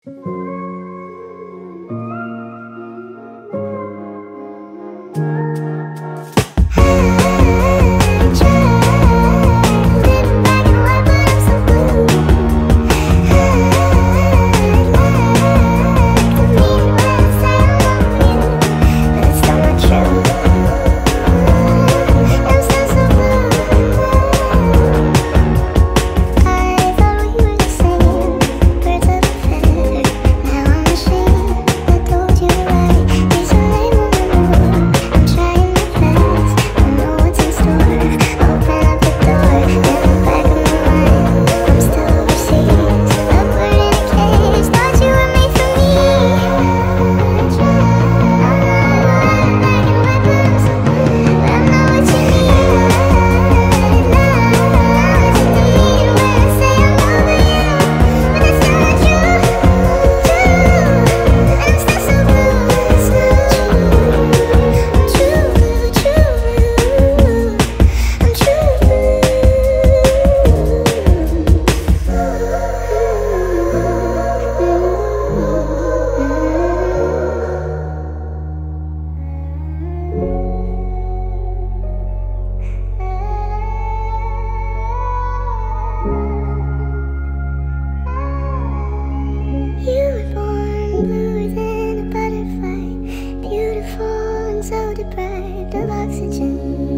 So deprived of oxygen,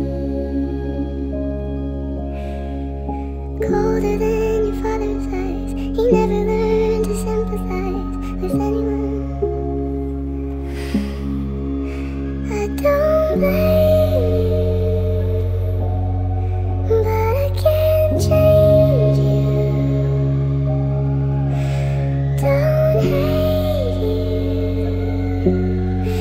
colder than your father's eyes. He never learned to sympathize with anyone. I don't blame you, but I can't change you. Don't hate you.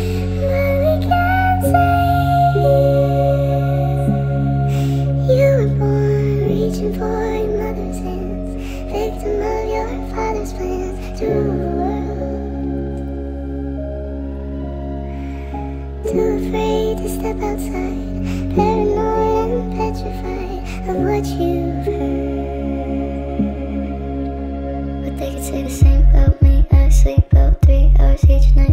Reaching for your mother's hands, victim of your father's plans to rule the world. Too afraid to step outside, paranoid and petrified of what you've heard. But they could say the same about me. I sleep about 3 hours each night.